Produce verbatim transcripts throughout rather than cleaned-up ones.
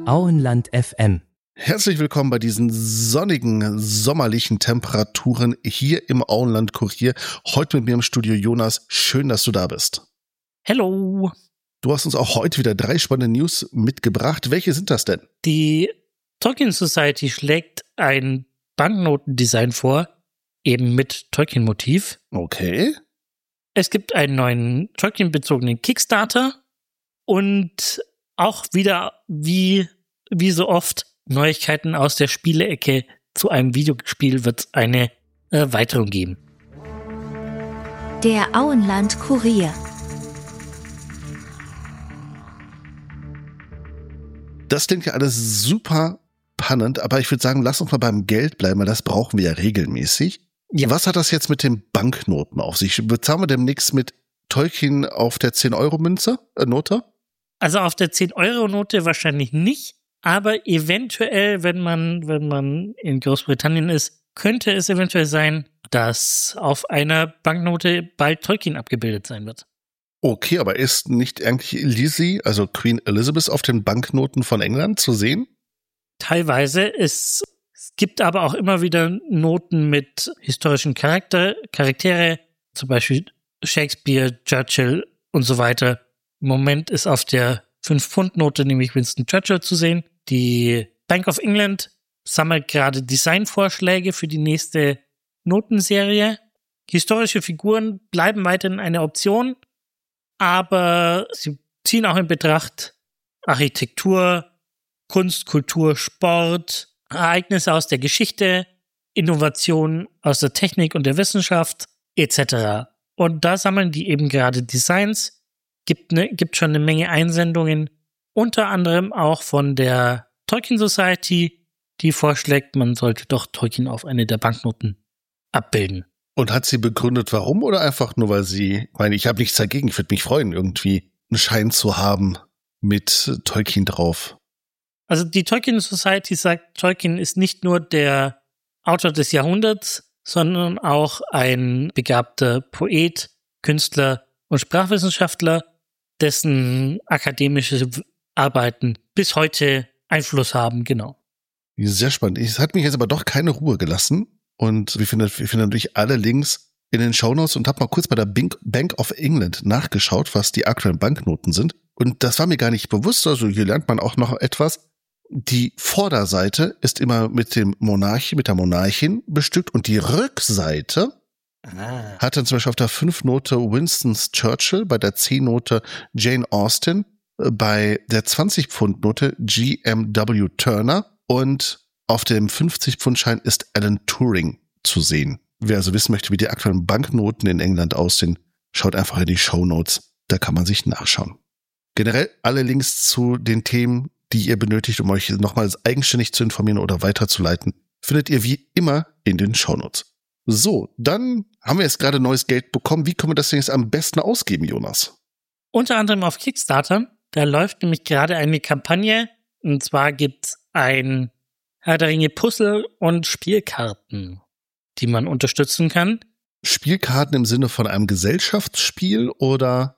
Auenland F M. Herzlich willkommen bei diesen sonnigen, sommerlichen Temperaturen hier im Auenland-Kurier. Heute mit mir im Studio Jonas. Schön, dass du da bist. Hello. Du hast uns auch heute wieder drei spannende News mitgebracht. Welche sind das denn? Die Tolkien Society schlägt ein Banknotendesign vor, eben mit Tolkien-Motiv. Okay. Es gibt einen neuen Tolkien-bezogenen Kickstarter und auch wieder, wie, wie so oft, Neuigkeiten aus der Spielecke. Zu einem Videospiel wird es eine Erweiterung geben. Der Auenland-Kurier. Das klingt ja alles super spannend, aber ich würde sagen, lass uns mal beim Geld bleiben, weil das brauchen wir ja regelmäßig. Ja. Was hat das jetzt mit den Banknoten auf sich? Bezahlen wir demnächst mit Tolkien auf der zehn-Euro-Münze, äh, Note? Also auf der zehn-Euro-Note wahrscheinlich nicht, aber eventuell, wenn man, wenn man in Großbritannien ist, könnte es eventuell sein, dass auf einer Banknote bald Tolkien abgebildet sein wird. Okay, aber ist nicht eigentlich Lizzie, also Queen Elizabeth, auf den Banknoten von England zu sehen? Teilweise. Es, es gibt aber auch immer wieder Noten mit historischen Charakter, Charaktere, zum Beispiel Shakespeare, Churchill und so weiter. Im Moment ist auf der fünf-Pfund-Note nämlich Winston Churchill zu sehen. Die Bank of England sammelt gerade Designvorschläge für die nächste Notenserie. Historische Figuren bleiben weiterhin eine Option, aber sie ziehen auch in Betracht Architektur, Kunst, Kultur, Sport, Ereignisse aus der Geschichte, Innovationen aus der Technik und der Wissenschaft et cetera. Und da sammeln die eben gerade Designs. Gibt, ne, gibt schon eine Menge Einsendungen, unter anderem auch von der Tolkien Society, die vorschlägt, man sollte doch Tolkien auf eine der Banknoten abbilden. Und hat sie begründet, warum, oder einfach nur, weil sie, ich meine, ich habe nichts dagegen, ich würde mich freuen, irgendwie einen Schein zu haben mit Tolkien drauf. Also die Tolkien Society sagt, Tolkien ist nicht nur der Autor des Jahrhunderts, sondern auch ein begabter Poet, Künstler und Sprachwissenschaftler, dessen akademische Arbeiten bis heute Einfluss haben, genau. Sehr spannend. Es hat mich jetzt aber doch keine Ruhe gelassen. Und wir finden, wir finden natürlich alle Links in den Shownotes und habe mal kurz bei der Bank of England nachgeschaut, was die aktuellen Banknoten sind. Und das war mir gar nicht bewusst. Also hier lernt man auch noch etwas. Die Vorderseite ist immer mit dem Monarch, mit der Monarchin bestückt und die Rückseite ah. hat dann zum Beispiel auf der fünf-Note Winston Churchill, bei der zehn-Note Jane Austen, bei der zwanzig-Pfund-Note G M W Turner und auf dem fünfzig-Pfund-Schein ist Alan Turing zu sehen. Wer also wissen möchte, wie die aktuellen Banknoten in England aussehen, schaut einfach in die Shownotes, da kann man sich nachschauen. Generell alle Links zu den Themen, die ihr benötigt, um euch nochmals eigenständig zu informieren oder weiterzuleiten, findet ihr wie immer in den Shownotes. So, dann haben wir jetzt gerade neues Geld bekommen. Wie können wir das denn jetzt am besten ausgeben, Jonas? Unter anderem auf Kickstarter. Da läuft nämlich gerade eine Kampagne. Und zwar gibt's ein Herr der Ringe Puzzle und Spielkarten, die man unterstützen kann. Spielkarten im Sinne von einem Gesellschaftsspiel oder?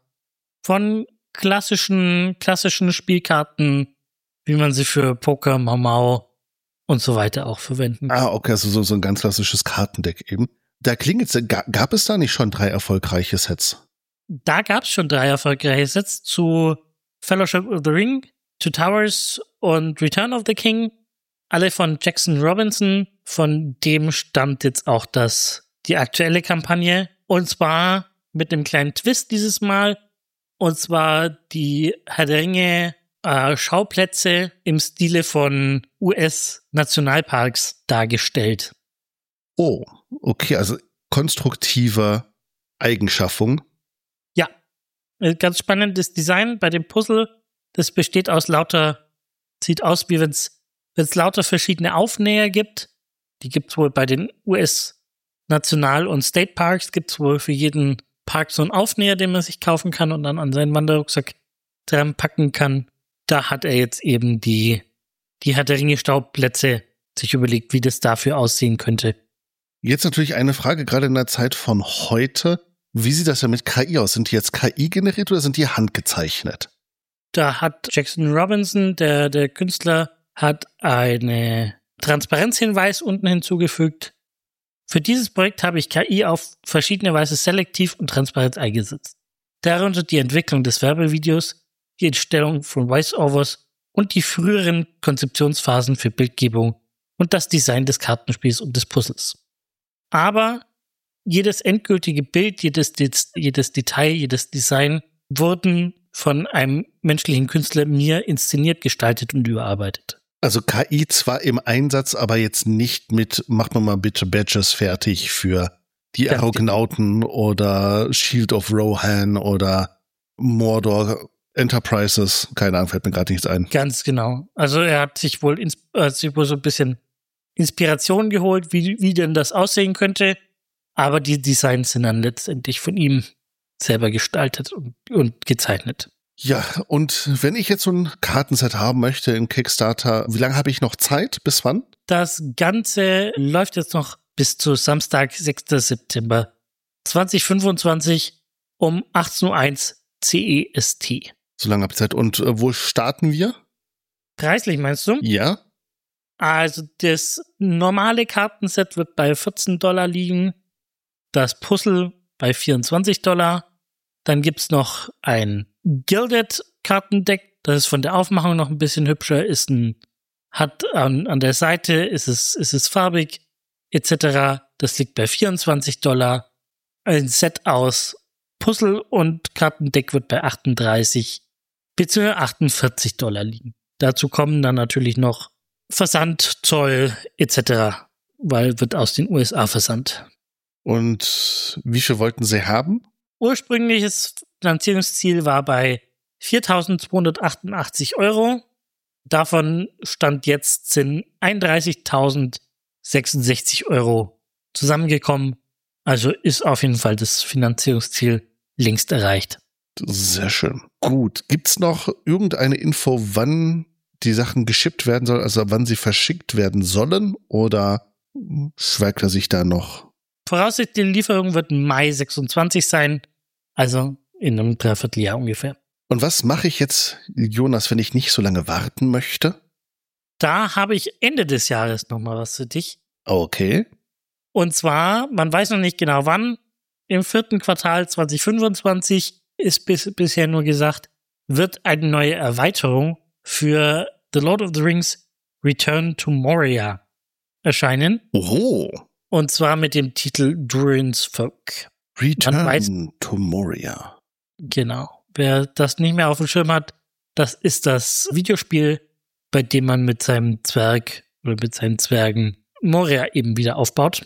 Von klassischen, klassischen Spielkarten, wie man sie für Poker, Mau Mau und so weiter auch verwenden. Ah, okay, also so, so ein ganz klassisches Kartendeck eben. Da klingt jetzt, gab es da nicht schon drei erfolgreiche Sets? Da gab es schon drei erfolgreiche Sets zu Fellowship of the Ring, Two Towers und Return of the King. Alle von Jackson Robinson, von dem stammt jetzt auch das, die aktuelle Kampagne. Und zwar mit einem kleinen Twist dieses Mal. Und zwar die Herr der Ringe äh, Schauplätze im Stile von U S-Nationalparks dargestellt. Oh, okay, also konstruktive Eigenschaffung. Ja, ganz spannendes Design bei dem Puzzle. Das besteht aus lauter, sieht aus wie wenn es wenn es lauter verschiedene Aufnäher gibt. Die gibt es wohl bei den U S-National- und State Parks, gibt es wohl für jeden Park so einen Aufnäher, den man sich kaufen kann und dann an seinen Wanderrucksack dran packen kann. Da hat er jetzt eben die, die Herr der Ringe Schauplätze sich überlegt, wie das dafür aussehen könnte. Jetzt natürlich eine Frage, gerade in der Zeit von heute. Wie sieht das denn mit K I aus? Sind die jetzt K I generiert oder sind die handgezeichnet? Da hat Jackson Robinson, der, der Künstler, hat eine Transparenzhinweis unten hinzugefügt. Für dieses Projekt habe ich K I auf verschiedene Weise selektiv und transparent eingesetzt. Darunter die Entwicklung des Werbevideos, die Entstellung von Voice-Overs und die früheren Konzeptionsphasen für Bildgebung und das Design des Kartenspiels und des Puzzles. Aber jedes endgültige Bild, jedes, jedes Detail, jedes Design wurden von einem menschlichen Künstler mir inszeniert, gestaltet und überarbeitet. Also K I zwar im Einsatz, aber jetzt nicht mit, mach mir mal bitte Badges fertig für die ja, Arognauten oder Shield of Rohan oder Mordor Enterprises. Keine Ahnung, fällt mir gerade nichts ein. Ganz genau. Also er hat sich wohl, ins, hat sich wohl so ein bisschen Inspiration geholt, wie, wie denn das aussehen könnte. Aber die Designs sind dann letztendlich von ihm selber gestaltet und, und gezeichnet. Ja, und wenn ich jetzt so ein Kartenset haben möchte im Kickstarter, wie lange habe ich noch Zeit? Bis wann? Das Ganze läuft jetzt noch bis zu Samstag, sechster September zweitausendfünfundzwanzig um achtzehn Uhr eins C E S T. So lange habe ich Zeit. Und äh, wo starten wir? Preislich meinst du? Ja. Also das normale Kartenset wird bei vierzehn Dollar liegen, das Puzzle bei vierundzwanzig Dollar. Dann gibt's noch ein Gilded Kartendeck, das ist von der Aufmachung noch ein bisschen hübscher, ist ein, hat an, an der Seite, ist es, ist es farbig, et cetera. Das liegt bei vierundzwanzig Dollar. Ein Set aus Puzzle und Kartendeck wird bei achtunddreißig bzw. achtundvierzig Dollar liegen. Dazu kommen dann natürlich noch Versand, Zoll et cetera, weil wird aus den U S A versandt. Und wie viel wollten Sie haben? Ursprüngliches Finanzierungsziel war bei viertausendzweihundertachtundachtzig Euro. Davon Stand jetzt sind einunddreißigtausendsechsundsechzig Euro zusammengekommen. Also ist auf jeden Fall das Finanzierungsziel längst erreicht. Sehr schön. Gut. Gibt's noch irgendeine Info, wann die Sachen geschippt werden sollen, also wann sie verschickt werden sollen? Oder schweigt er sich da noch? Voraussichtlich die Lieferung wird Mai sechsundzwanzig sein, also in einem Dreivierteljahr ungefähr. Und was mache ich jetzt, Jonas, wenn ich nicht so lange warten möchte? Da habe ich Ende des Jahres nochmal was für dich. Okay. Und zwar, man weiß noch nicht genau wann, im vierten Quartal zweitausendfünfundzwanzig ist bis, bisher nur gesagt, wird eine neue Erweiterung für The Lord of the Rings Return to Moria erscheinen. Oho. Und zwar mit dem Titel Durin's Folk. Return weiß, to Moria. Genau. Wer das nicht mehr auf dem Schirm hat, das ist das Videospiel, bei dem man mit seinem Zwerg oder mit seinen Zwergen Moria eben wieder aufbaut.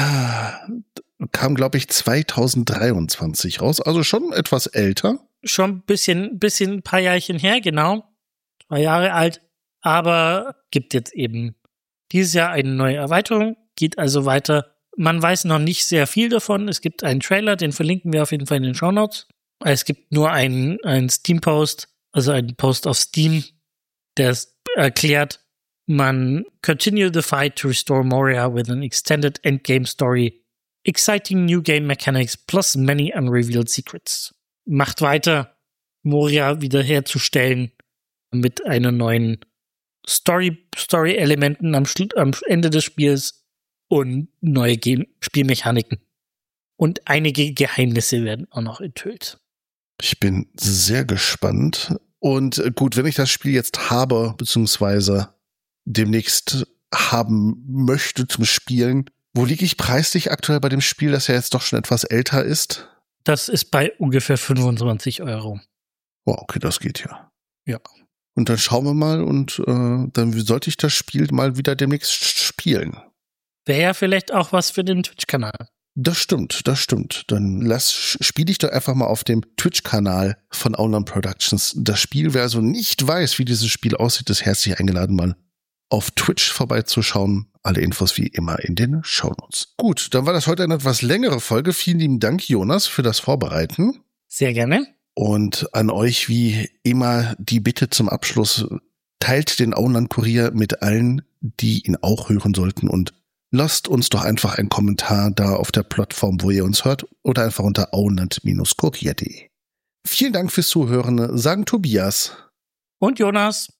Kam, glaube ich, zweitausenddreiundzwanzig raus, also schon etwas älter. Schon ein bisschen, bisschen ein paar Jahrchen her, genau. Zwei Jahre alt. Aber gibt jetzt eben dieses Jahr eine neue Erweiterung. Geht also weiter. Man weiß noch nicht sehr viel davon. Es gibt einen Trailer, den verlinken wir auf jeden Fall in den Shownotes. Es gibt nur einen, einen Steam-Post, also einen Post auf Steam, der erklärt, man continue the fight to restore Moria with an extended endgame story, exciting new game mechanics plus many unrevealed secrets. Macht weiter, Moria wiederherzustellen mit einer neuen Story, Story-Elementen am, am Ende des Spiels und neue Game- Spielmechaniken. Und einige Geheimnisse werden auch noch enthüllt. Ich bin sehr gespannt. Und gut, wenn ich das Spiel jetzt habe, beziehungsweise demnächst haben möchte zum Spielen, wo liege ich preislich aktuell bei dem Spiel, das ja jetzt doch schon etwas älter ist? Das ist bei ungefähr fünfundzwanzig Euro. Oh, okay, das geht ja. Ja. Und dann schauen wir mal und äh, dann sollte ich das Spiel mal wieder demnächst spielen. Wäre ja vielleicht auch was für den Twitch-Kanal. Das stimmt, das stimmt. Dann lass, spiele ich doch einfach mal auf dem Twitch-Kanal von Auenland Productions das Spiel. Wer also nicht weiß, wie dieses Spiel aussieht, ist herzlich eingeladen, mal auf Twitch vorbeizuschauen. Alle Infos wie immer in den Shownotes. Gut, dann war das heute eine etwas längere Folge. Vielen lieben Dank, Jonas, für das Vorbereiten. Sehr gerne. Und an euch wie immer die Bitte zum Abschluss, teilt den Auenland-Kurier mit allen, die ihn auch hören sollten, und lasst uns doch einfach einen Kommentar da auf der Plattform, wo ihr uns hört, oder einfach unter auenland Bindestrich kurier punkt de. Vielen Dank fürs Zuhören, sagen Tobias Und Jonas.